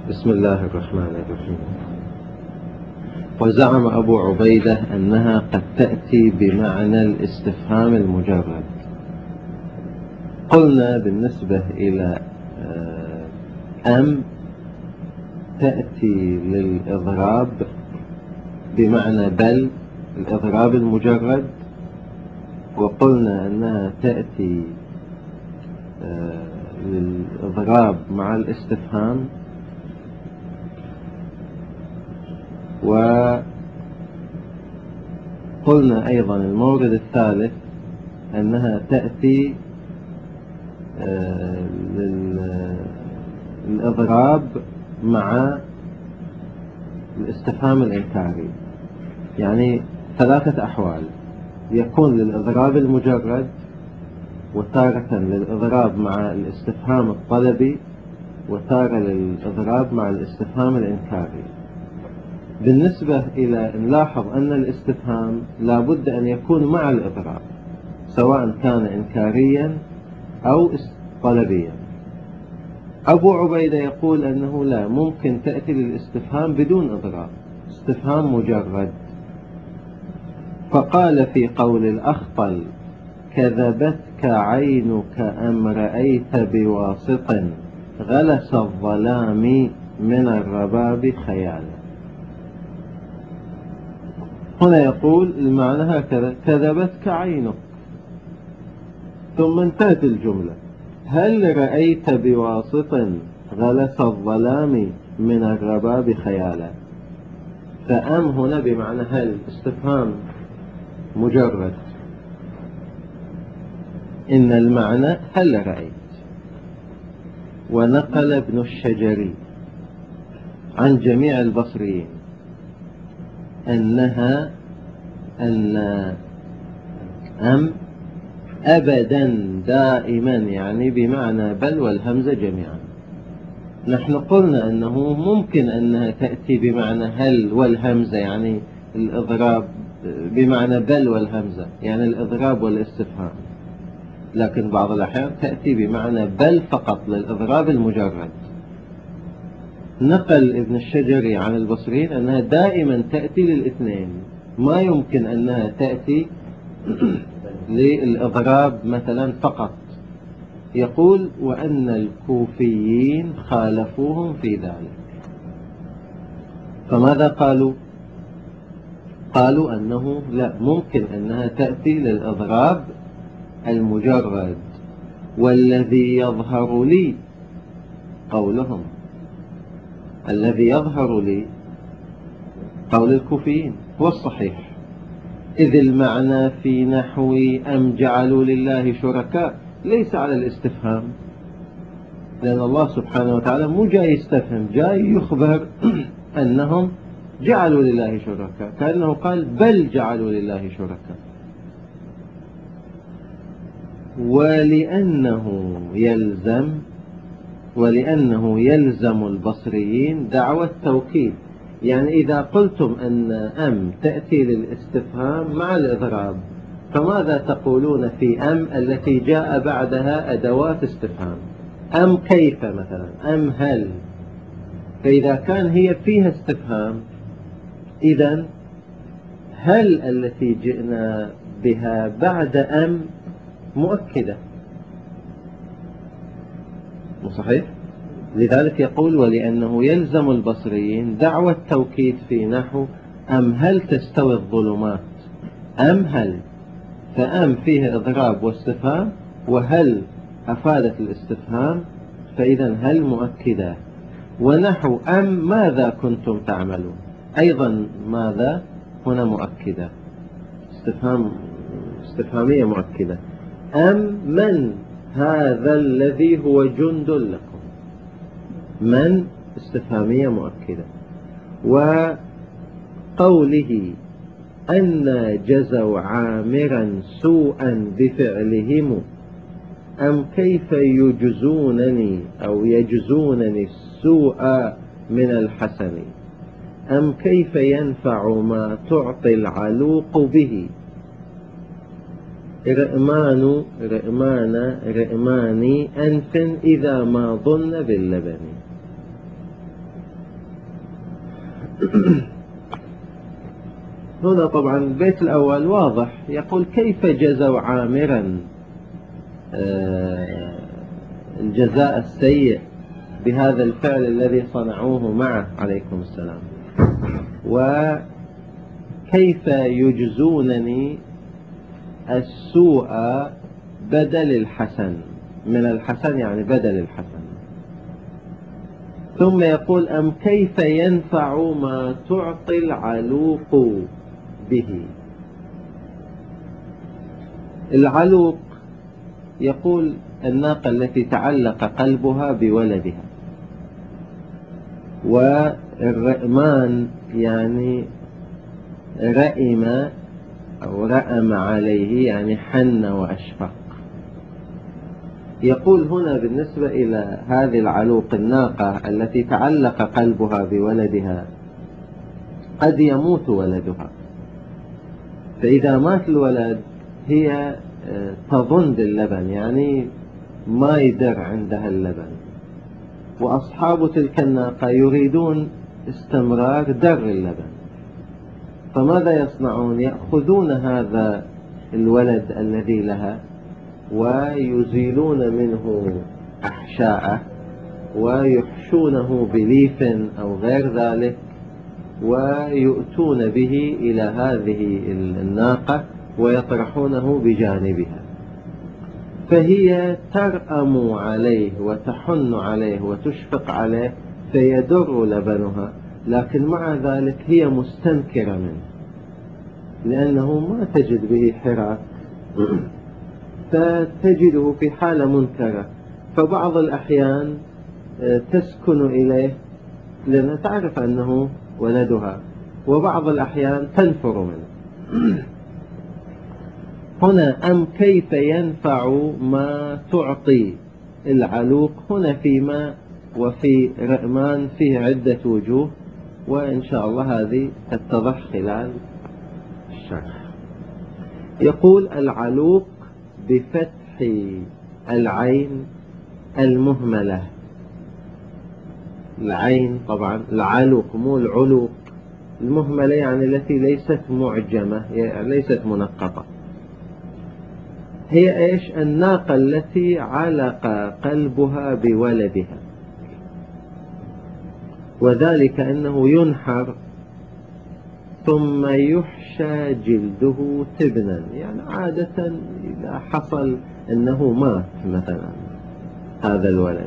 بسم الله الرحمن الرحيم. وزعم أبو عبيدة أنها قد تأتي بمعنى الاستفهام المجرد. قلنا بالنسبة إلى أم تأتي للإضراب بمعنى بل، الإضراب المجرد، وقلنا أنها تأتي للإضراب مع الاستفهام، وقلنا أيضا المورد الثالث أنها تأتي للإضراب مع الاستفهام الإنكاري. يعني ثلاثة أحوال: يكون للإضراب المجرد، وتارة للإضراب مع الاستفهام الطلبي، وتارة للإضراب مع الاستفهام الإنكاري. بالنسبة إلى نلاحظ أن الاستفهام لا بد أن يكون مع الإضراب، سواء كان إنكاريا أو طلبيا. أبو عبيدة يقول أنه لا، ممكن تأتي للاستفهام بدون إضراب، استفهام مجرد. فقال في قول الأخطل: كذبتك عينك أم رأيت بواسط غلس الظلام من الرباب خيالا. هنا يقول المعنى هكذا: كذبتك عينك، ثم انتهت الجملة: هل رأيت بواسط غلس الظلام من الرباب خيالا. فأم هنا بمعنى هل، استفهام مجرد. إن المعنى هل رأيت. ونقل ابن الشجري عن جميع البصريين أن أم أبدا دائما، يعني بمعنى بل والهمزة جميعا. نحن قلنا أنه ممكن أنها تأتي بمعنى هل والهمزة، يعني الإضراب بمعنى بل والهمزة، يعني الإضراب والاستفهام، لكن بعض الأحيان تأتي بمعنى بل فقط للإضراب المجرد. نقل ابن الشجري عن البصريين أنها دائما تأتي للاثنين، ما يمكن أنها تأتي للإضراب مثلا فقط. يقول: وأن الكوفيين خالفوهم في ذلك. فماذا قالوا؟ قالوا أنه لا، ممكن أنها تأتي للإضراب المجرد. والذي يظهر لي، قولهم الذي يظهر لي قول الكوفيين هو الصحيح، إذ المعنى في نحو أم جعلوا لله شركاء ليس على الاستفهام، لأن الله سبحانه وتعالى مو جاي يستفهم، جاي يخبر أنهم جعلوا لله شركاء، كأنه قال بل جعلوا لله شركاء. ولأنه يلزم البصريين دعوى التوكيد. يعني إذا قلتم أن أم تأتي للاستفهام مع الإضراب، فماذا تقولون في أم التي جاء بعدها أدوات استفهام؟ أم كيف مثلا، أم هل. فإذا كان هي فيها استفهام، إذن هل التي جئنا بها بعد أم مؤكدة، صحيح؟ لذلك يقول: ولأنه يلزم البصريين دعوى التوكيد في نحو أم هل تستوي الظلمات، أم هل. فأم فيها إضراب واستفهام، وهل أفادت الاستفهام، فإذا هل مؤكدة. ونحو أم ماذا كنتم تعملون، أيضا ماذا هنا مؤكدة، استفهامية مؤكدة. أم من هذا الذي هو جند لكم، من استفهامية مؤكدة. وقوله أن جزوا عامرا سوءا بفعلهم أم كيف يجزونني أو يجزونني السوء من الحسن أم كيف ينفع ما تعطي العلوق به. رئمان أنف إذا ما ظن باللبن. هنا طبعا البيت الأول واضح، يقول كيف جزوا عامرا الجزاء السيء بهذا الفعل الذي صنعوه معه عليكم السلام، وكيف يجزونني السوء بدل الحسن، من الحسن يعني بدل الحسن. ثم يقول أم كيف ينفع ما تعطي العلوق به. العلوق يقول الناقة التي تعلق قلبها بولدها، والرئمان يعني رئم أو رأم عليه يعني حن وأشفق. يقول هنا بالنسبة إلى هذه العلوق الناقة التي تعلق قلبها بولدها قد يموت ولدها، فإذا مات الولد هي تظن باللبن، يعني ما يدر عندها اللبن، وأصحاب تلك الناقة يريدون استمرار در اللبن، فماذا يصنعون؟ يأخذون هذا الولد الذي لها ويزيلون منه أحشاءه ويحشونه بليف أو غير ذلك، ويؤتون به إلى هذه الناقة ويطرحونه بجانبها، فهي ترأم عليه وتحن عليه وتشفق عليه فيدر لبنها، لكن مع ذلك هي مستنكرة منه لأنه ما تجد به حراك، فتجده في حالة منكرة، فبعض الأحيان تسكن إليه لأنها تعرف أنه ولدها، وبعض الأحيان تنفر منه. هنا أم كيف ينفع ما تعطي العلوق، هنا في ما وفي رئمان فيه عدة وجوه، وإن شاء الله هذه تتضح خلال الشرح. يقول العلوق بفتح العين المهملة، العين طبعا العلوق مو العلوق، المهملة يعني التي ليست معجمة يعني ليست منقطة. هي ايش؟ الناقة التي علق قلبها بولدها، وذلك انه ينحر ثم يحشى جلده تبنا، يعني عادة اذا حصل انه مات مثلا هذا الولد،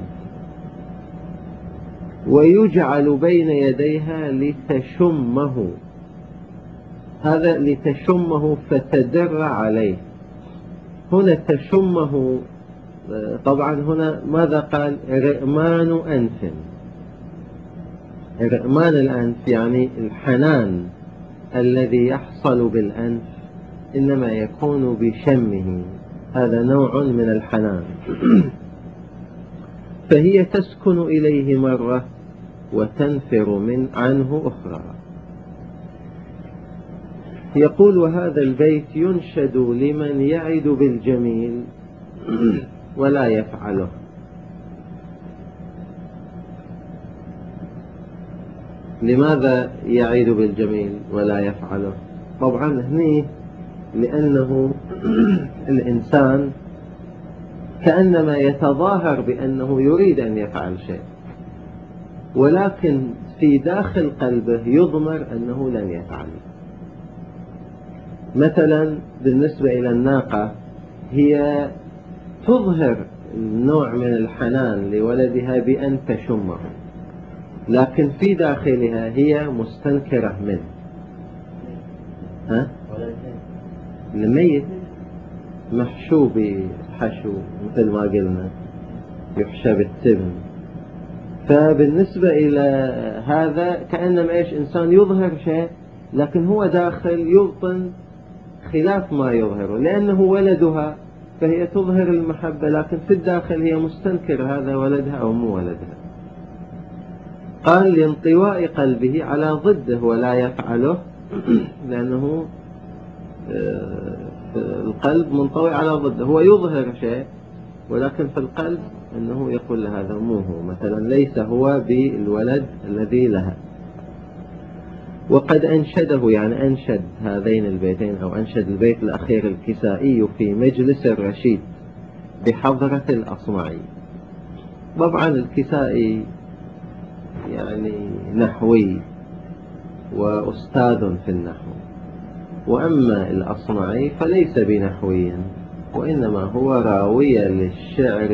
ويجعل بين يديها لتشمه، هذا لتشمه فتدر عليه. هنا تشمه طبعا هنا ماذا قال؟ رئمان أنف، رئمان الأنف يعني الحنان الذي يحصل بالأنف إنما يكون بشمه، هذا نوع من الحنان. فهي تسكن إليه مرة وتنفر من عنه أخرى. يقول وهذا البيت ينشد لمن يعد بالجميل ولا يفعله. لماذا يعيد بالجميل ولا يفعله؟ طبعا هني لأنه الإنسان كأنما يتظاهر بأنه يريد أن يفعل شيء، ولكن في داخل قلبه يضمر أنه لن يفعل. مثلا بالنسبة إلى الناقة هي تظهر نوع من الحنان لولدها بأن تشمه، لكن في داخلها هي مستنكرة منه. الميت محشو بحشو مثل ما قلنا يحشى بالتبن، فبالنسبة إلى هذا كأنما إيش؟ إنسان يظهر شيء لكن هو داخل يبطن خلاف ما يظهره، لأنه ولدها فهي تظهر المحبة، لكن في الداخل هي مستنكر هذا ولدها أو مو ولدها. قال لانطواء قلبه على ضده ولا يفعله، لأنه القلب منطوي على ضده، هو يظهر شيء ولكن في القلب أنه يقول هذا مو هو، مثلا ليس هو بالولد الذي لها. وقد أنشده، يعني أنشد هذين البيتين أو أنشد البيت الأخير الكسائي في مجلس الرشيد بحضرة الأصمعي. طبعا الكسائي يعني نحوي وأستاذ في النحو، وأما الأصمعي فليس بنحوي، وإنما هو راوي للشعر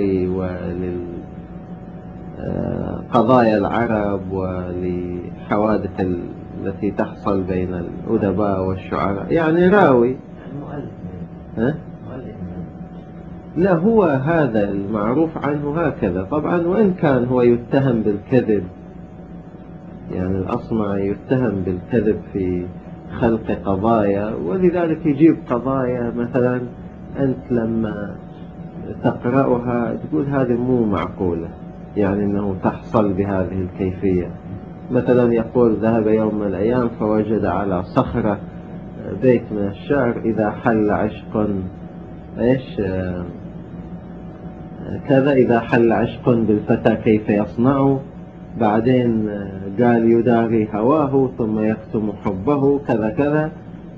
وللقضايا العرب ولحوادث التي تحصل بين الأدباء والشعراء، يعني راوي. ها؟ لا، هو هذا المعروف عنه هكذا طبعا، وإن كان هو يتهم بالكذب، يعني الأصمعي يتهم بالكذب في خلق قضايا، ولذلك يجيب قضايا مثلا أنت لما تقرأها تقول هذه مو معقولة، يعني أنه تحصل بهذه الكيفية. مثلا يقول ذهب يوم من الأيام فوجد على صخرة بيت من الشعر: إذا حل عشق إيش كذا، إذا حل عشق بالفتى كيف يصنع، بعدين قال يداري هواه ثم يكتم حبه كذا كذا،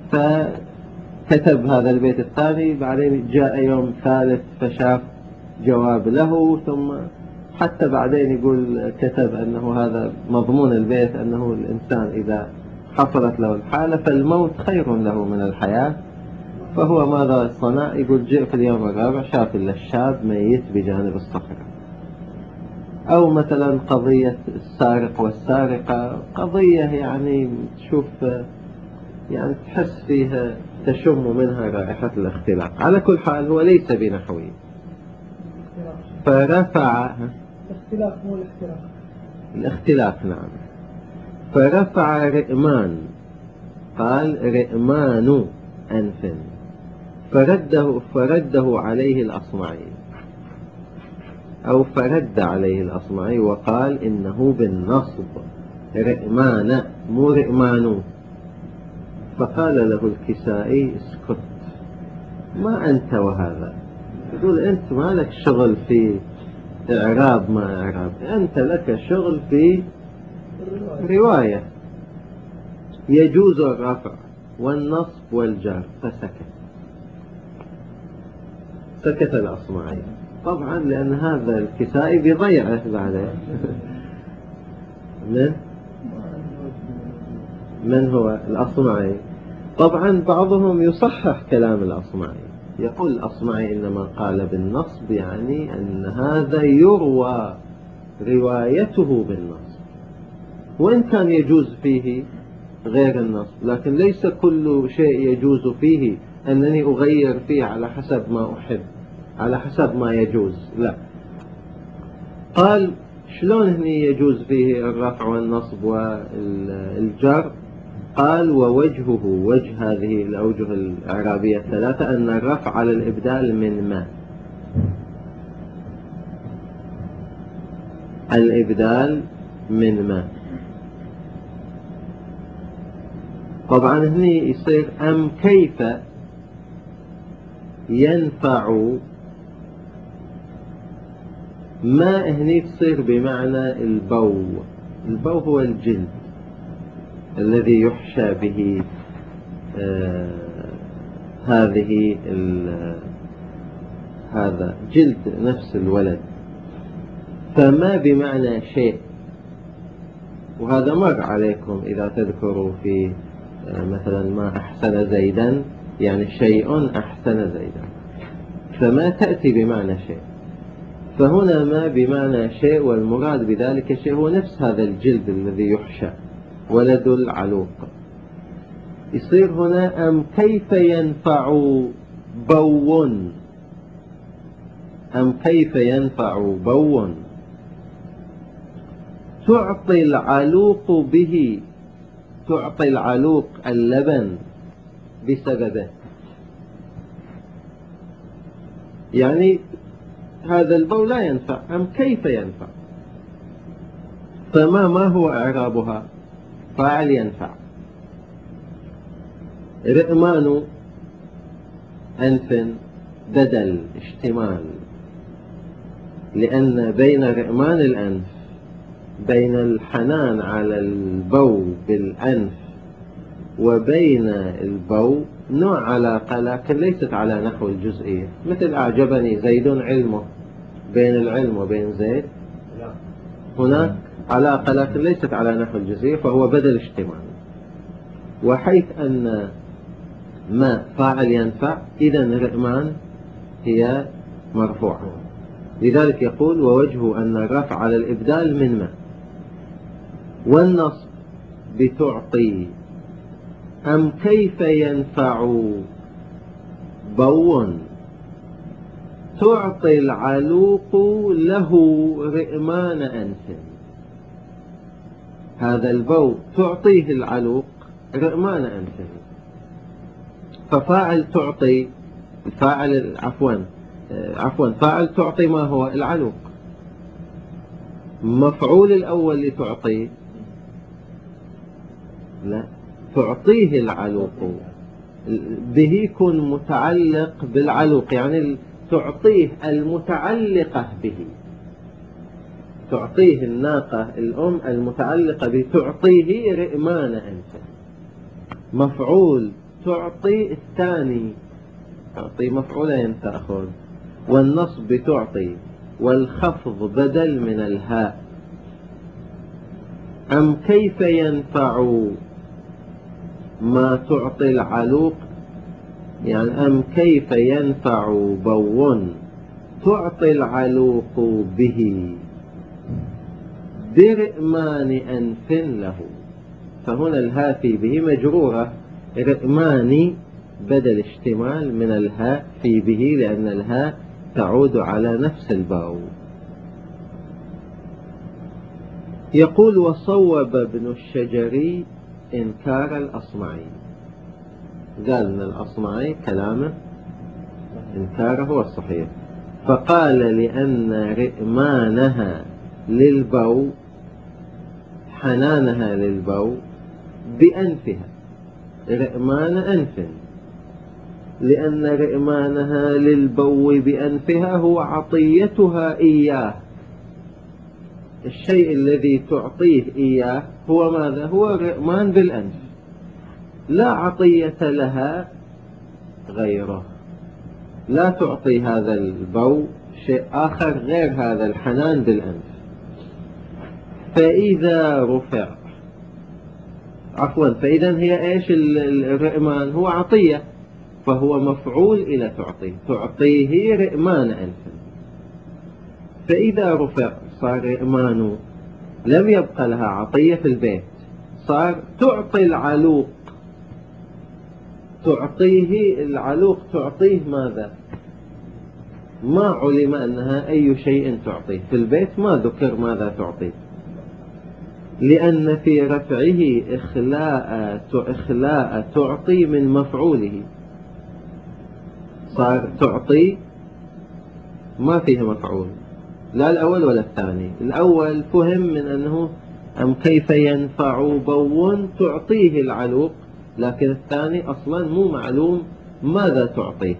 فكتب هذا البيت الثاني. بعدين جاء يوم ثالث فشاف جواب له، ثم حتى بعدين يقول كتب أنه هذا مضمون البيت، أنه الإنسان إذا حصلت له الحالة فالموت خير له من الحياة، فهو ماذا صنع؟ يقول جاء في اليوم الرابع شاف إلا الشاب ميت بجانب الصخرة. أو مثلا قضية السارق والسارقة، قضية يعني تشوف يعني تحس فيها تشم منها رائحة الاختلاق. على كل حال هو ليس بنحوي. فرفع الاختلاف مو الاختلاف، الاختلاف نعم. فرفع رئمان، قال رئمان أنف، فرده عليه الأصمعي، أو فرد عليه الأصمعي وقال إنه بالنصب رئمان مو رئمان. فقال له الكسائي: اسكت، ما أنت وهذا. يقول أنت ما لك شغل في إعراب ما إعراب، أنت لك شغل في رواية. يجوز الرفع والنصب والجر. فسكت، سكت الأصمعي طبعا، لأن هذا الكسائي بيضيعه بعده. من هو الأصمعي؟ طبعا بعضهم يصحح كلام الأصمعي، يقول الأصمعي إنما قال بالنصب، يعني أن هذا يروى روايته بالنصب، وإن كان يجوز فيه غير النصب، لكن ليس كل شيء يجوز فيه أنني أغير فيه على حسب ما أحب، على حسب ما يجوز، لا. قال شلون هني يجوز فيه الرفع والنصب والجر؟ قال ووجهه، وجه هذه الأوجه الإعرابية الثلاثة، أن الرفع على الإبدال من ما، الإبدال من ما. طبعا هني يصير أم كيف ينفع، ما هني تصير بمعنى البو. البو هو الجلد الذي يحشى به هذه هذا جلد نفس الولد، فما بمعنى شيء. وهذا مر عليكم إذا تذكروا في مثلا ما أحسن زيدا، يعني شيء أحسن زيدا، فما تأتي بمعنى شيء. فهنا ما بمعنى شيء، والمراد بذلك شيء هو نفس هذا الجلد الذي يحشى، ولد العلوق. يصير هنا أم كيف ينفع بو، أم كيف ينفع بو تعطي العلوق به، تعطي العلوق اللبن بسببه، يعني هذا البو لا ينفع. أم كيف ينفع، ما هو إعرابها؟ فاعل ينفع. رئمان أنف بدل اشتمال، لأن بين رئمان الأنف، بين الحنان على البو بالأنف وبين البو نوع علاقة لكن ليست على نحو الجزئية، مثل أعجبني زيد علمه، بين العلم وبين زيد هناك علاقة لكن ليست على نحو الجزئية، فهو بدل اشتمال. وحيث أن ما فاعل ينفع، إذن رئمان هي مرفوعة، لذلك يقول ووجه أن الرفع على الإبدال من ما. والنصب بتعطي أم كيف ينفع بو تعطي العلوق له رئمان أنف. هذا البو تعطيه العلوق رئمان أنف، ففاعل تعطي الفاعل فاعل تعطي ما هو العلوق. مفعول الأول لتعطي لا تعطيه العلوق، به يكون متعلق بالعلوق، يعني تعطيه المتعلقة به، تعطيه الناقة الأم المتعلقة به، تعطيه رئمان أنت. مفعول تعطي الثاني، تعطي مفعولين تأخذ، والنصب تعطي، والخفض بدل من الهاء. أم كيف ينفع ما تعطي العلوق، يعني أم كيف ينفع بو تعطي العلوق به برئمان أنف له. فهنا الهاء في به مجرورة، رئمان بدل اشتمال من الهاء في به، لأن الهاء تعود على نفس الباء. يقول وصوب ابن الشجري إنكار الأصمعي، قال أن الأصمعي كلامه إنكاره هو الصحيح، فقال لأن رئمانها للبو، حنانها للبو بأنفها، رئمان أنف، لأن رئمانها للبو بأنفها هو عطيتها إياه، الشيء الذي تعطيه إياه هو ماذا؟ هو رئمان بالأنف، لا عطية لها غيره، لا تعطي هذا البو شيء آخر غير هذا الحنان بالأنف. فإذا رفع فإذا هي إيش الرئمان؟ هو عطية، فهو مفعول إلى تعطيه، تعطيه رئمان أنف. فإذا رفع صار رئمان، لم يبقى لها عطية في البيت، صار تعطي العلوق، تعطيه العلوق، تعطيه ماذا؟ ما علم أنها أي شيء تعطيه في البيت، ما ذكر ماذا تعطيه، لأن في رفعه إخلاء تعطي من مفعوله، صار تعطي ما فيه مفعول، لا الأول ولا الثاني. الأول فهم من أنه أم كيف ينفع بو تعطيه العلوق، لكن الثاني أصلا مو معلوم ماذا تعطيه.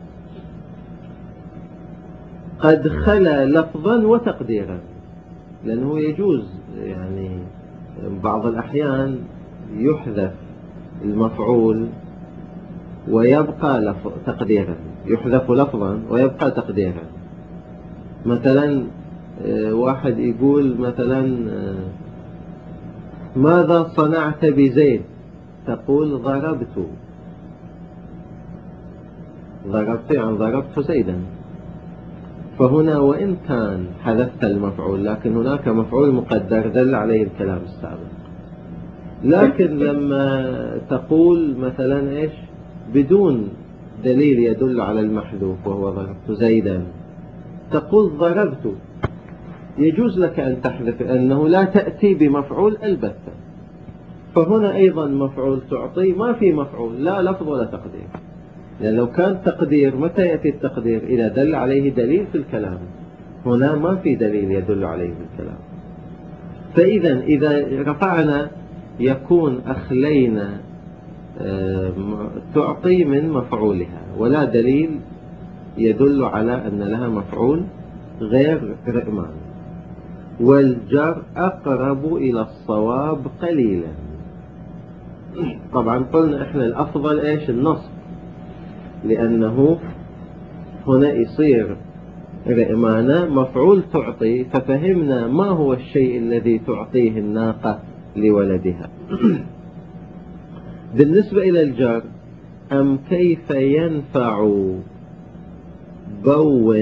قد خلا لفظا وتقديرا، لأنه يجوز يعني بعض الأحيان يحذف المفعول ويبقى تقديرا، يحذف لفظا ويبقى تقديرا. مثلا واحد يقول مثلا ماذا صنعت بزيد، تقول ضربت، يعني ضربت زيدا. فهنا وإن كان حذفت المفعول، لكن هناك مفعول مقدر دل عليه الكلام السابق. لكن لما تقول مثلا إيش بدون دليل يدل على المحذوف وهو ضربت زيدا، تقول ضربت، يجوز لك أن تحذف أنه لا تأتي بمفعول البتة. فهنا أيضا مفعول تعطي ما في مفعول، لا لفظ ولا تقدير، لأن لو كان تقدير متى يأتي التقدير؟ إذا دل عليه دليل في الكلام، هنا ما في دليل يدل عليه في الكلام. فإذا إذا رفعنا يكون أخلينا تعطي من مفعولها، ولا دليل يدل على أن لها مفعول غير رئمان. والجر أقرب إلى الصواب قليلا، طبعا قلنا إحنا الأفضل إيش النصب، لأنه هنا يصير رئمانة مفعول تعطي، ففهمنا ما هو الشيء الذي تعطيه الناقة لولدها. بالنسبة إلى الجار، أم كيف ينفع بو،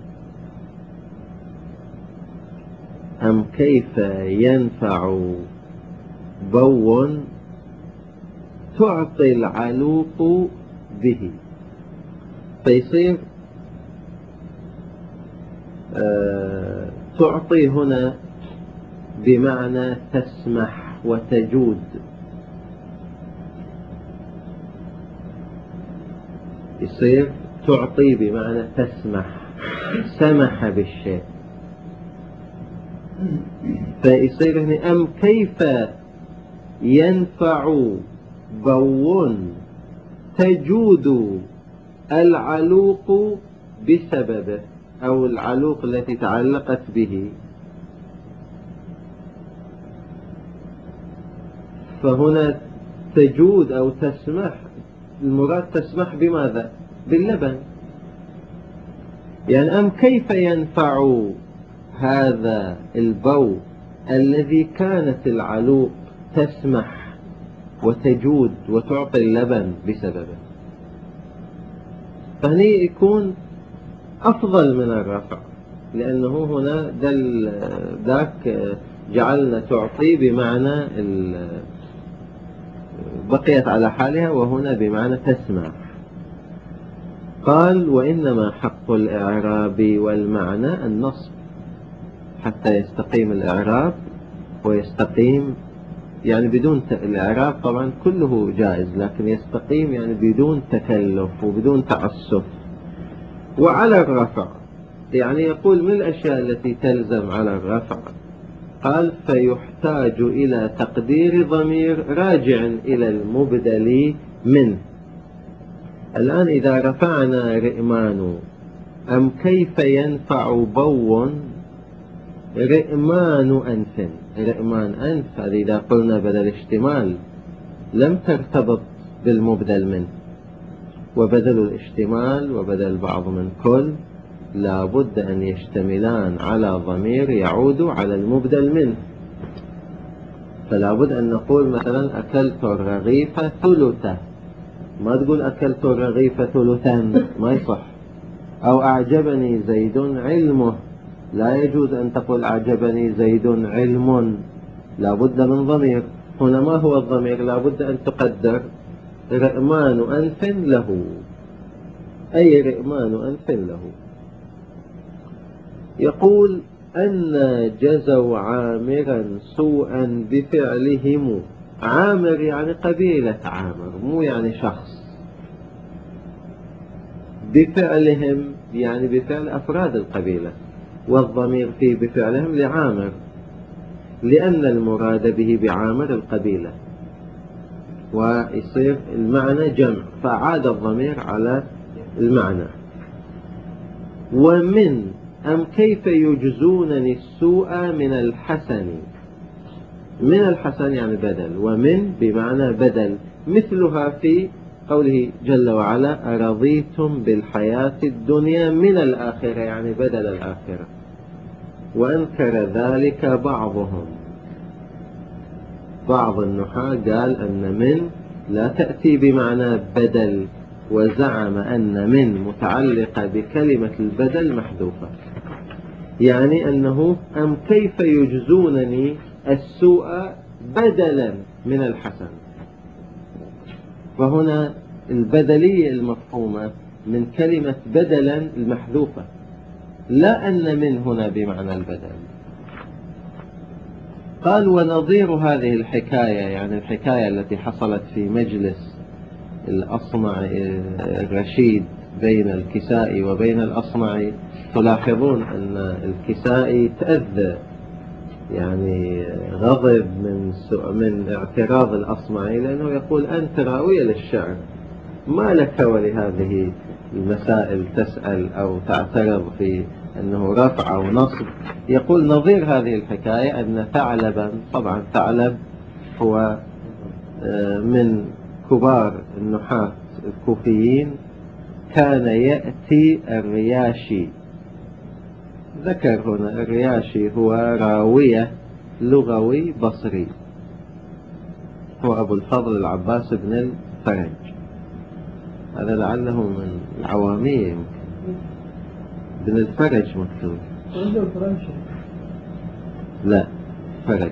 أم كيف ينفع بو تعطي العلوق به، فيصير تعطي هنا بمعنى تسمح وتجود، يصير تعطي بمعنى تسمح، سمح بالشيء، فيصير هنا أم كيف ينفع بو تجود العلوق بسببه، أو العلوق التي تعلقت به. فهنا تجود أو تسمح، المراد تسمح بماذا؟ باللبن. يعني أم كيف ينفع هذا البو الذي كانت العلوق تسمح وتجود وتعطي اللبن بسببه، فهنا يكون أفضل من الرفع، لأنه هنا ذاك جعلنا تعطي بمعنى بقيت على حالها، وهنا بمعنى تسمع. قال وإنما حق الإعراب والمعنى النصب حتى يستقيم الإعراب ويستقيم، يعني بدون الإعراب طبعا كله جائز، لكن يستقيم يعني بدون تكلف وبدون تعسف. وعلى الرفع، يعني يقول من الأشياء التي تلزم على الرفع، قال فيحتاج إلى تقدير ضمير راجع إلى المبدل منه. الآن إذا رفعنا رئمان أم كيف ينفع بو رئمان أنف، رئمان أنف هذه إذا قلنا بدل اشتمال لم ترتبط بالمبدل منه، وبدل الاشتمال وبدل بعض من كل لا بد أن يشتملان على ضمير يعود على المبدل منه. فلا بد أن نقول مثلا أكلت الرغيف ثلثه، ما تقول أكلت الرغيف ثلثا، ما يصح. أو أعجبني زيد علمه، لا يجوز أن تقول أعجبني زيد علم، لا بد من ضمير. هنا ما هو الضمير؟ لا بد أن تقدر رئمان أنف له، أي رئمان أنف له. يقول أن جزوا عامرا سوءا بفعلهم، عامر يعني قبيلة عامر، مو يعني شخص. بفعلهم يعني بفعل أفراد القبيلة، والضمير فيه بفعلهم لعامر، لأن المراد به بعامر القبيلة، ويصير المعنى جمع، فعاد الضمير على المعنى. ومن أم كيف يجزونني السوء من الحسن، من الحسن يعني بدل، ومن بمعنى بدل، مثلها في قوله جل وعلا أرضيتم بالحياة الدنيا من الآخرة، يعني بدل الآخرة. وأنكر ذلك بعضهم، بعض النحاة قال أن من لا تأتي بمعنى بدل، وزعم أن من متعلقة بكلمة البدل محذوفة، يعني أنه أم كيف يجزونني السوء بدلا من الحسن. فهنا البدلية المفهومة من كلمة بدلا المحذوفة، لا أن من هنا بمعنى البدل. قال ونظير هذه الحكاية، يعني الحكاية التي حصلت في مجلس الأصمعي الرشيد بين الكسائي وبين الأصمعي، تلاحظون أن الكسائي تأذى، يعني غضب من اعتراض الأصمعي، لأنه يقول أنت راوية للشعر، ما لك ولهذه المسائل تسأل أو تعترض في أنه رفع أو نصب. يقول نظير هذه الحكاية أن ثعلبا، طبعا ثعلب هو من كبار النحاة الكوفيين كان يأتي الرياشي. ذكر هنا الرياشي هو راوية لغوي بصري، هو أبو الفضل العباس بن الفرج، هذا لعله من العوامية يمكن. بن الفرج مكتوب، لا فرج.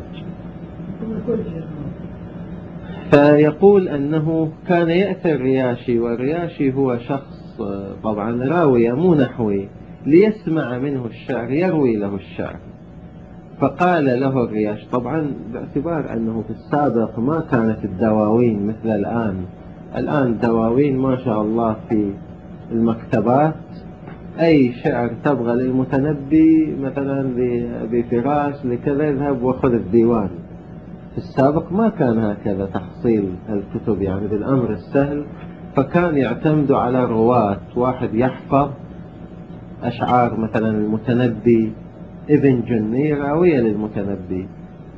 فيقول أنه كان يأتي الرياشي، والرياشي هو شخص طبعا راوي مو نحوي، ليسمع منه الشعر، يروي له الشعر. فقال له الرياش، طبعا باعتبار أنه في السابق ما كانت الدواوين مثل الآن الدواوين ما شاء الله في المكتبات، أي شعر تبغى للمتنبي مثلا بفراس لكذا يذهب وخذ الديوان. في السابق ما كان هكذا تحصيل الكتب يعني بالأمر السهل، فكان يعتمد على رواة، واحد يحفظ أشعار مثلا المتنبي، ابن جني راوية للمتنبي،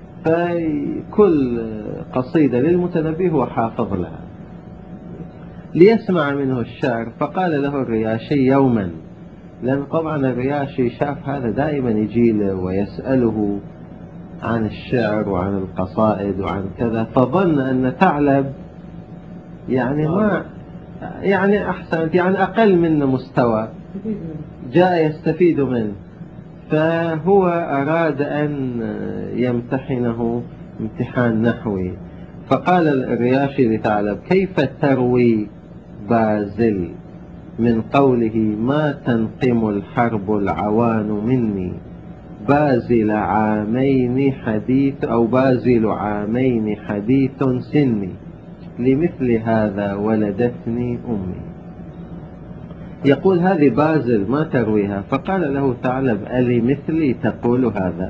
فكل قصيدة للمتنبي هو حافظ لها، ليسمع منه الشعر. فقال له الرياشي يوما، لأن طبعا الرياشي شاف هذا دائما يجي له ويسأله عن الشعر وعن القصائد وعن كذا، فظن أن ثعلب يعني ما يعني أحسنت يعني أقل منه مستوى، جاء يستفيد منه، فهو أراد أن يمتحنه امتحان نحوي. فقال الرياشي لثعلب كيف تروي بازل من قوله ما تنقم الحرب العوان مني، بازل عامين حديث أو بازل عامين حديث سني، لمثل هذا ولدتني أمي. يقول هذه بازل ما ترويها. فقال له ثعلب ألي مثلي تقول هذا؟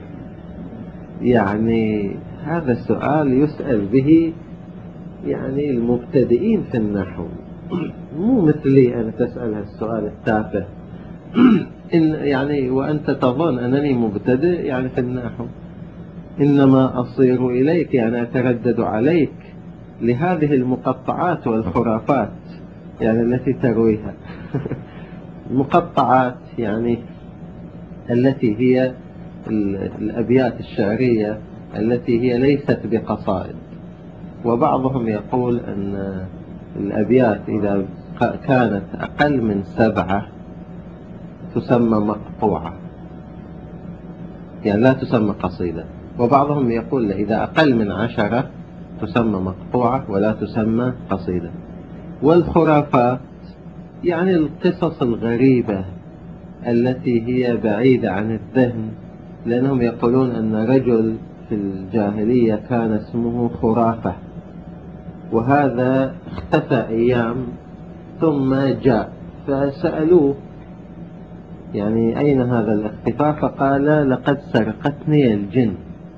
يعني هذا السؤال يسأل به يعني المبتدئين في النحو، مو مثلي أن تسأل السؤال التافه. إن يعني وأنت تظن أنني مبتدئ يعني في النحو، إنما أصير إليك يعني أتردد عليك لهذه المقطعات والخرافات يعني التي ترويها. المقطعات يعني التي هي الأبيات الشعرية التي هي ليست بقصائد. وبعضهم يقول أن الأبيات إذا كانت أقل من 7 تسمى مقطوعة، يعني لا تسمى قصيدة. وبعضهم يقول إذا أقل من 10 تسمى مقطوعة ولا تسمى قصيدة. والخرافات يعني القصص الغريبة التي هي بعيدة عن الذهن، لأنهم يقولون أن رجل في الجاهلية كان اسمه خرافة، وهذا اختفى أيام ثم جاء، فسألوه يعني أين هذا الاختفاء؟ فقال لقد سرقتني الجن.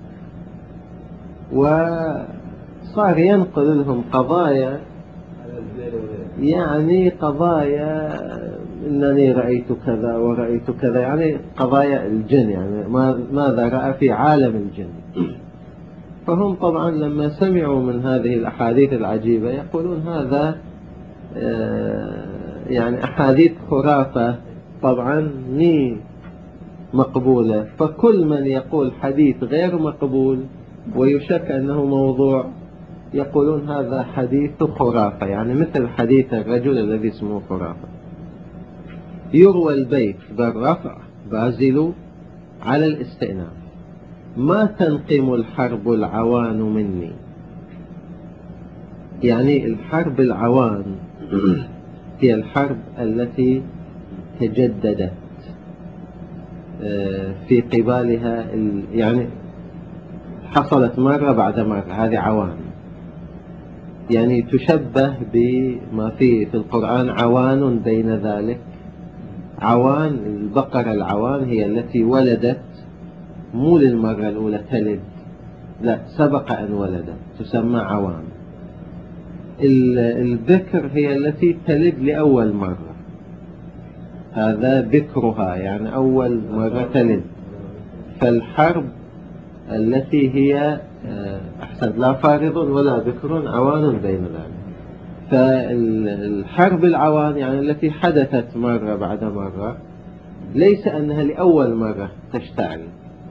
وصار ينقل لهم قضايا، يعني قضايا إنني رأيت كذا ورأيت كذا، يعني قضايا الجن، يعني ماذا رأى في عالم الجن. فهم طبعا لما سمعوا من هذه الأحاديث العجيبة يقولون هذا يعني أحاديث خرافة طبعا ني مقبولة. فكل من يقول حديث غير مقبول ويشك أنه موضوع يقولون هذا حديث خرافة، يعني مثل حديث الرجل الذي اسمه خرافة. يروى البيت بالرفع بازل على الاستئناف، ما تنقم الحرب العوان مني، يعني الحرب العوان هي الحرب التي تجددت في قبالها يعني حصلت مرة بعد مرة، هذه عوان، يعني تشبه بما في القرآن عوان بين ذلك. عوان البقرة العوان هي التي ولدت مو للمرة الأولى تلد، لا سبق أن ولدت تسمى عوان. البكر هي التي تلد لأول مرة، هذا بكرها يعني أول مرة تلد. فالحرب التي هي أحسن، لا فارض ولا بكر عوان بين ذلك. فالحرب العوان يعني التي حدثت مرة بعد مرة، ليس أنها لأول مرة تشتعل،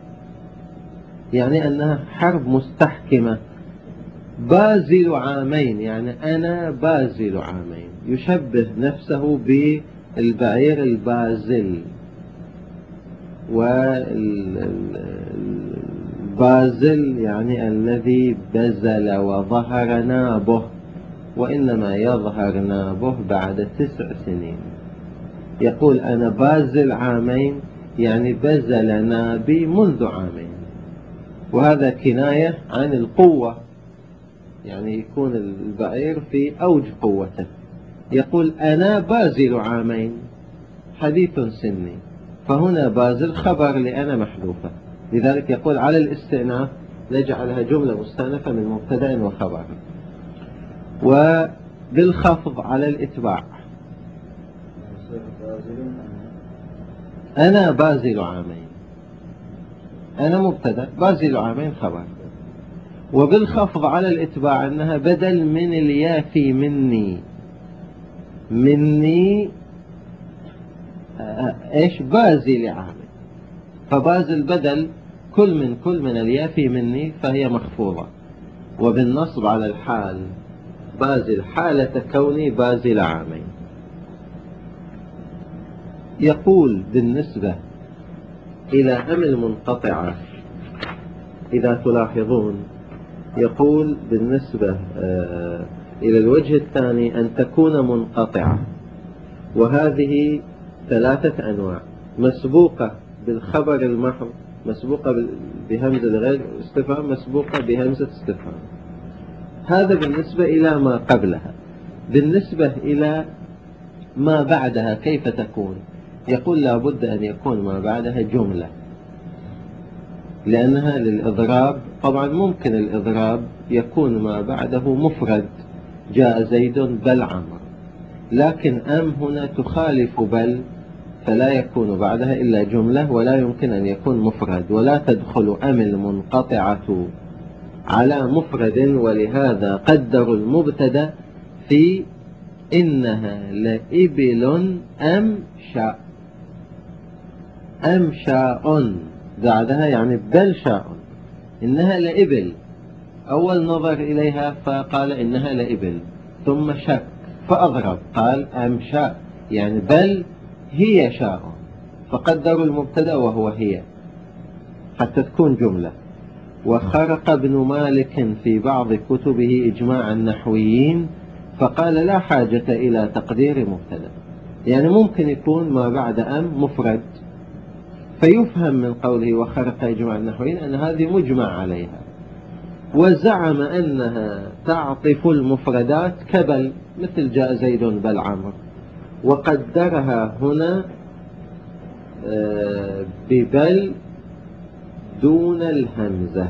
يعني أنها حرب مستحكمة. بازل عامين، يعني أنا بازل عامين، يشبه نفسه بالبعير البازل. والبازل يعني الذي بزل وظهر نابه، وإنما يظهر نابه بعد 9 سنين. يقول أنا بازل عامين، يعني بزل نابي منذ عامين، وهذا كناية عن القوة، يعني يكون البعير في أوج قوته. يقول أنا بازل عامين حديث سني، فهنا بازل خبر لأنا محذوفة، لذلك يقول على الاستئناف نجعلها جملة مستأنفة من مبتدأ وخبر. وبالخفض على الإتباع، أنا بازل عامين، أنا مبتدأ، بازل عامين خبر. وبالخفض على الإتباع أنها بدل من اليافي مني إيش بازل عامين، فبازل بدل كل من اليافي مني، فهي مخفوضة. وبالنصب على الحال بازل حالة كوني بازل عامين. يقول بالنسبة إلى أم المنقطعة، إذا تلاحظون يقول بالنسبة إلى الوجه الثاني أن تكون منقطعة، وهذه 3 أنواع: مسبوقة بالخبر المحض، مسبوقة بهمزة غير استفهام، مسبوقة بهمزة استفهام. هذا بالنسبة إلى ما قبلها. بالنسبة إلى ما بعدها كيف تكون؟ يقول لا بد أن يكون ما بعدها جملة، لأنها للإضراب. طبعا ممكن الإضراب يكون ما بعده مفرد، جاء زيد بل عمر، لكن أم هنا تخالف بل، فلا يكون بعدها إلا جملة، ولا يمكن أن يكون مفرد، ولا تدخل أم المنقطعة على مفرد. ولهذا قدروا المبتدأ في إنها لإبل أم شاء، أم شاء بعدها يعني بل شاء. إنها لإبل، أول نظر إليها فقال إنها لإبل، ثم شك فأضرب قال أم شاء، يعني بل هي شاء، فقدروا المبتدأ وهو هي حتى تكون جملة. وخرق ابن مالك في بعض كتبه إجماع النحويين، فقال لا حاجة إلى تقدير مبتدأ، يعني ممكن يكون ما بعد أم مفرد، فيفهم من قوله وخرق إجماع النحويين أن هذه مجمع عليها. وزعم أنها تعطف المفردات كبل، مثل جاء زيد بل عمر، وقدرها هنا ببل دون الهمزة،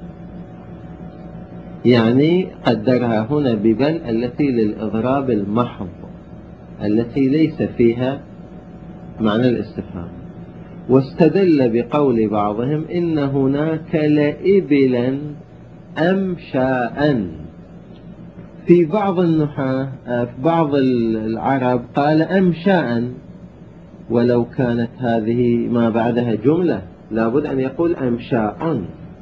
يعني قدرها هنا ببل التي للإضراب المحض، التي ليس فيها معنى الاستفهام. واستدل بقول بعضهم إن هناك لإبلا أم شاء. في بعض النحاة في بعض العرب قال أم شاء، ولو كانت هذه ما بعدها جملة لابد أن يقول أم شاء.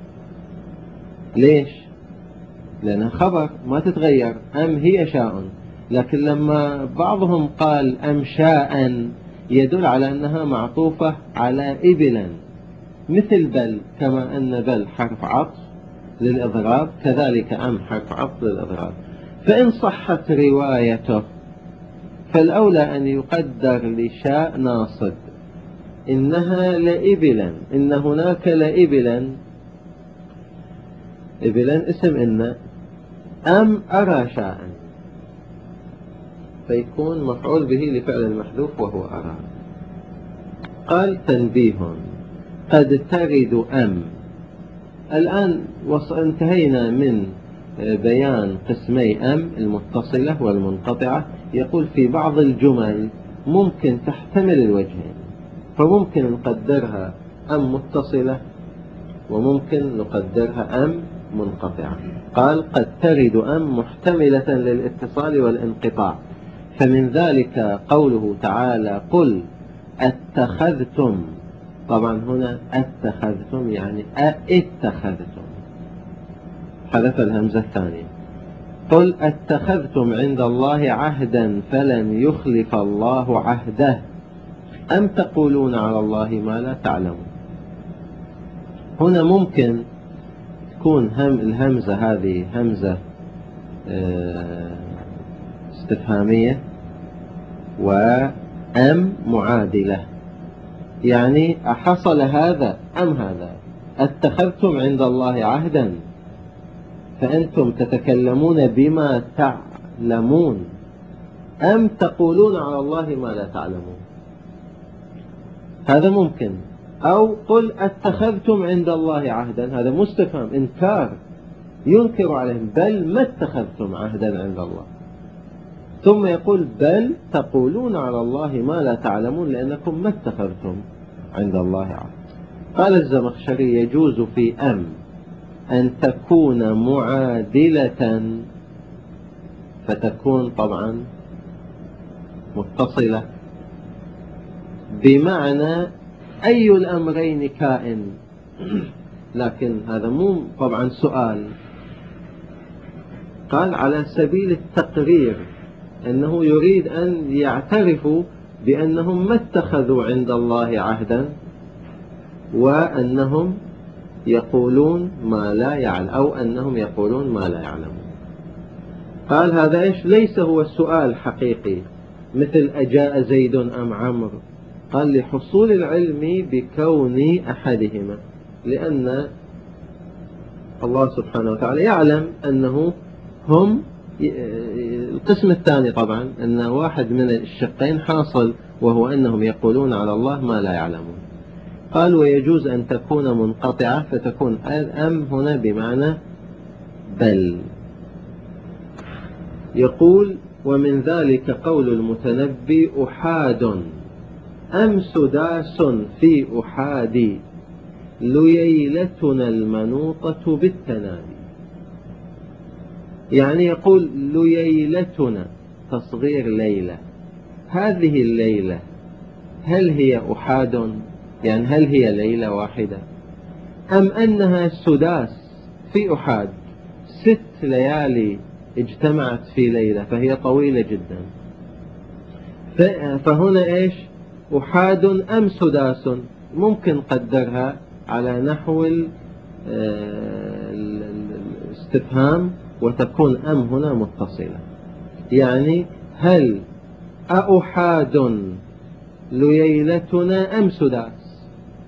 ليش؟ لأنها خبر ما تتغير، أم هي شاء. لكن لما بعضهم قال أم شاء يدل على أنها معطوفة على إبلا، مثل بل، كما أن بل حرف عطف للإضراب، كذلك أم حرف عطف للإضراب. فإن صحت روايته فالأولى أن يقدر لشاء ناصب، إنها لإبلا، إن هناك لإبلا، إبلا اسم إن، أم أرى شاء، فيكون مفعول به لفعل المحذوف وهو أرى. قال تنبيه: قد ترد أم. الآن انتهينا من بيان قسمي أم المتصلة والمنقطعة. يقول في بعض الجمل ممكن تحتمل الوجهين، فممكن نقدرها أم متصلة، وممكن نقدرها أم منقطعة. قال قد ترد أم محتملة للاتصال والانقطاع، فمن ذلك قوله تعالى قل اتخذتم، طبعا هنا اتخذتم يعني اتخذتم، حذف الهمزة الثانية. قل اتخذتم عند الله عهدا فلن يخلف الله عهده أم تقولون على الله ما لا تعلمون. هنا ممكن تكون الهمزة هذه همزة استفهامية وأم معادلة، يعني أحصل هذا أم هذا؟ اتخذتم عند الله عهدا فأنتم تتكلمون بما تعلمون أم تقولون على الله ما لا تعلمون. هذا ممكن. أو قل اتخذتم عند الله عهدا، هذا مستفهم إنكار ينكر عليهم، بل ما اتخذتم عهدا عند الله، ثم يقول بل تقولون على الله ما لا تعلمون لأنكم ما اتخذتم عند الله عهد. قال الزمخشري يجوز في أم أن تكون معادلة فتكون طبعا متصلة، بمعنى أي الأمرين كائن، لكن هذا مو طبعا سؤال. قال على سبيل التقرير أنه يريد أن يعترفوا بأنهم ما اتخذوا عند الله عهدا وأنهم يقولون ما لا يعلم، أو أنهم يقولون ما لا يعلمون. قال هذا إيش؟ ليس هو السؤال حقيقي مثل أجاء زيد أم عمرو. قال لحصول العلم بكون أحدهما، لأن الله سبحانه وتعالى يعلم أنه هم القسم الثاني طبعا أن واحد من الشقين حاصل، وهو أنهم يقولون على الله ما لا يعلمون. قال ويجوز أن تكون منقطعة فتكون أم هنا بمعنى بل. يقول ومن ذلك قول المتنبي أحاد أم سداس في أحادي لييلتنا المنوطة بالتنادي. يعني يقول لييلتنا تصغير ليلة، هذه الليلة هل هي أحاد يعني هل هي ليلة واحدة أم أنها سداس في أحاد 6 ليالي اجتمعت في ليلة فهي طويلة جدا. فهنا إيش؟ أحاد أم سداس، ممكن قدرها على نحو الاستفهام وتكون أم هنا متصلة، يعني هل أحاد ليلتنا أم سداس،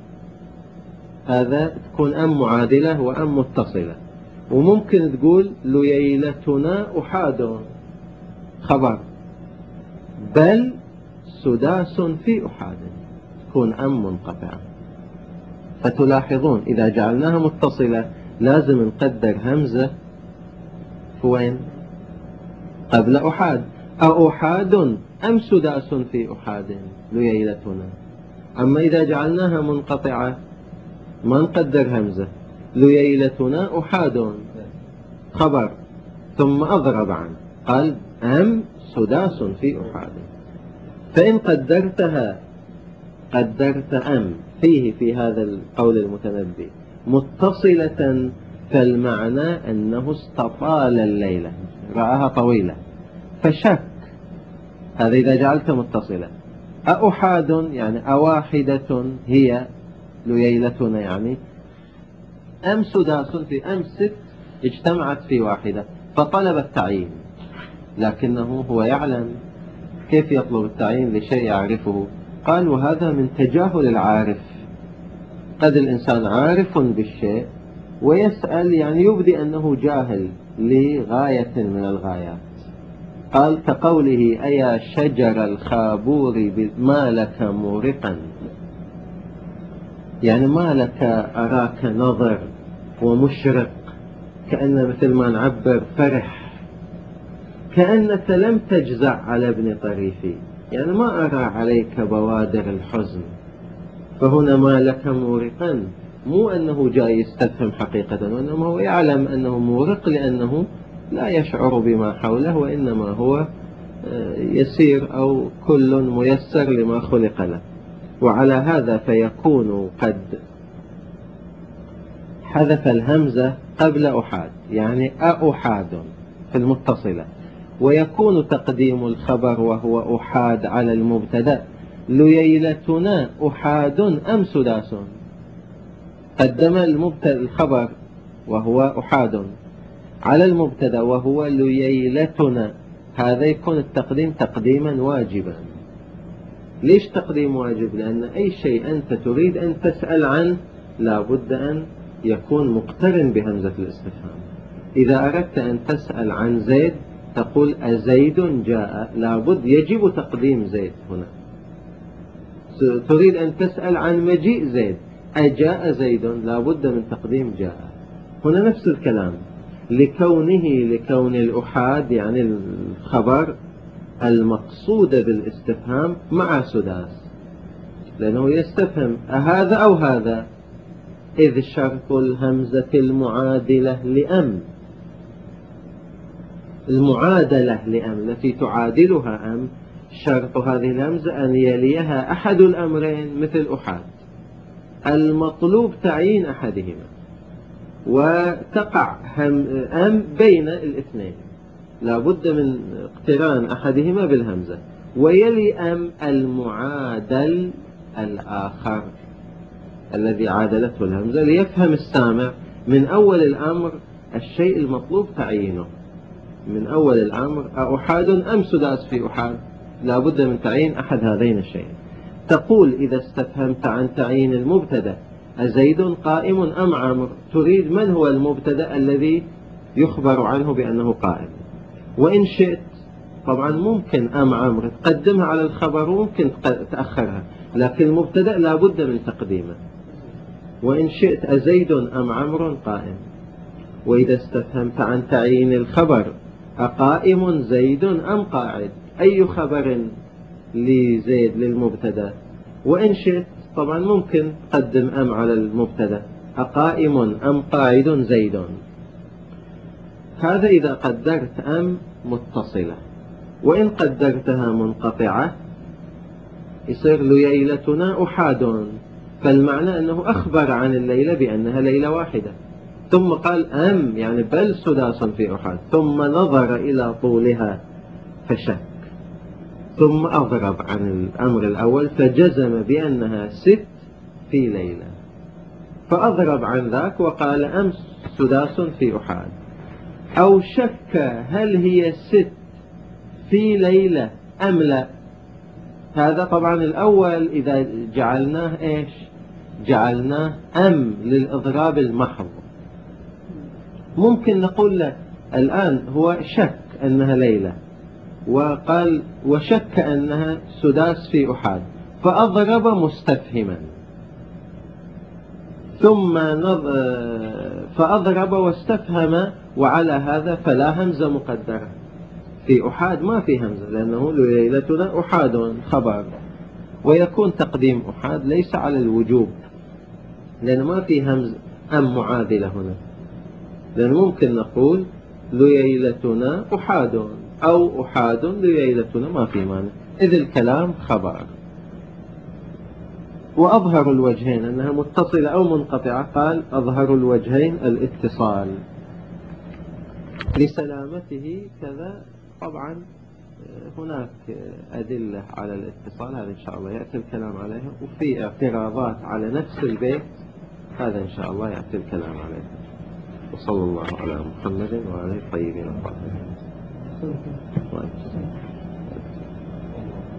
هذا تكون أم معادلة وأم متصلة. وممكن تقول ليلتنا أحاد خبر بل سداس في أحاد، تكون أم منقطعة. فتلاحظون إذا جعلناها متصلة لازم نقدر همزة وين؟ قبل أحاد. أحاد أم سداس في أحاد ليلتنا. أما إذا جعلناها منقطعة ما نقدر همزة، ليلتنا أحاد خبر ثم أضرب عنه قال أم سداس في أحاد. فإن قدرتها قدرت أم فيه في هذا القول المتنبي متصلة، فالمعنى أنه استطال الليلة رآها طويلة فشك، هذا إذا جعلت متصلة. أحاد يعني أواحدة هي ليلتنا يعني، أم سداس في أم 6 اجتمعت في واحدة، فطلب التعيين، لكنه هو يعلم كيف يطلب التعيين لشيء يعرفه. قال وهذا من تجاهل العارف، قد الإنسان عارف بالشيء ويسأل يعني يبدي أنه جاهل لغاية من الغايات. قال كقوله أيا شجر الخابور ما لك مورقا، يعني ما لك أراك نظر ومشرق، كأن مثل ما نعبر فرح، كأنك لم تجزع على ابن طريفي، يعني ما أرى عليك بوادر الحزن. فهنا ما لك مورقا مو أنه جاي يستفهم حقيقة، وإنما هو يعلم أنه مورق لأنه لا يشعر بما حوله، وإنما هو يسير أو كل ميسر لما خلق له. وعلى هذا فيكون قد حذف الهمزة قبل أحاد، يعني أحاد في المتصلة، ويكون تقديم الخبر وهو أحاد على المبتدأ لييلتنا أحاد أم سداس. قدم الخبر وهو أحاد على المبتدأ وهو لييلتنا، هذا يكون التقديم تقديما واجبا. ليش تقديم واجب؟ لأن أي شيء أنت تريد أن تسأل عنه لا بد أن يكون مقترن بهمزة الاستفهام. إذا أردت أن تسأل عن زيد تقول أزيد جاء، لا بد يجب تقديم زيد هنا. تريد أن تسأل عن مجيء زيد، أجاء زيد، لا بد من تقديم جاء. هنا نفس الكلام، لكون الأحاد يعني الخبر المقصود بالاستفهام مع سداس، لأنه يستفهم أهذا أو هذا، إذ شرط الهمزة المعادلة لأم، المعادلة لأم التي تعادلها أم، شرط هذه الهمزة أن يليها أحد الأمرين مثل أحاد، المطلوب تعيين أحدهما، وتقع أم بين الاثنين، لا بد من اقتران أحدهما بالهمزة، ويلي أم المعادل الآخر الذي عادلته الهمزة، ليفهم السامع من أول الأمر الشيء المطلوب تعيينه. من أول الأمر أحاد أم سداس في أحاد، لا بد من تعيين أحد هذين الشيئين. تقول إذا استفهمت عن تعيين المبتدأ أزيد قائم أم عمرو، تريد من هو المبتدأ الذي يخبر عنه بأنه قائم. وإن شئت طبعا ممكن أم عمرو تقدمها على الخبر وممكن تأخرها، لكن المبتدأ لا بد من تقديمه. وإن شئت أزيد أم عمرو قائم. وإذا استفهمت عن تعيين الخبر أقائم زيد أم قاعد، أي خبر لزيد للمبتدأ. وإن شئت طبعا ممكن تقدم أم على المبتدأ، أقائم أم قاعد زيد. هذا إذا قدرت أم متصلة. وإن قدرتها منقطعة يصير ليلتنا أحاد، فالمعنى أنه أخبر عن الليلة بأنها ليلة واحدة، ثم قال أم يعني بل سداس في أحاد، ثم نظر إلى طولها فشك، ثم أضرب عن الأمر الأول فجزم بأنها 6 في ليلة، فأضرب عن ذاك وقال أم سداس في أحاد. أو شك هل هي 6 في ليلة أم لا. هذا طبعا الأول إذا جعلناه إيش، جعلناه أم للإضراب المحض، ممكن نقول له الآن هو شك أنها ليلة، وقال وشك أنها سداس في أحاد، فأضرب مستفهما، ثم فأضرب واستفهم، وعلى هذا فلا همزة مقدرة. في أحاد ما في همزة لأنه ليلتنا أحاد خبر، ويكون تقديم أحاد ليس على الوجوب لأن ما في همزة أم معادلة هنا، لأن ممكن نقول ليلتنا أحاد أو أحاد ليلتنا، ما في معنى، إذ الكلام خبر. وأظهر الوجهين أنها متصلة أو منقطعة، قال أظهر الوجهين الاتصال لسلامته كذا. طبعا هناك أدلة على الاتصال، هذا إن شاء الله يأتي الكلام عليها، وفي اعتراضات على نفس البيت، هذا إن شاء الله يأتي الكلام عليها. وصلى الله على محمد وعلى الطيبين الطاهرين.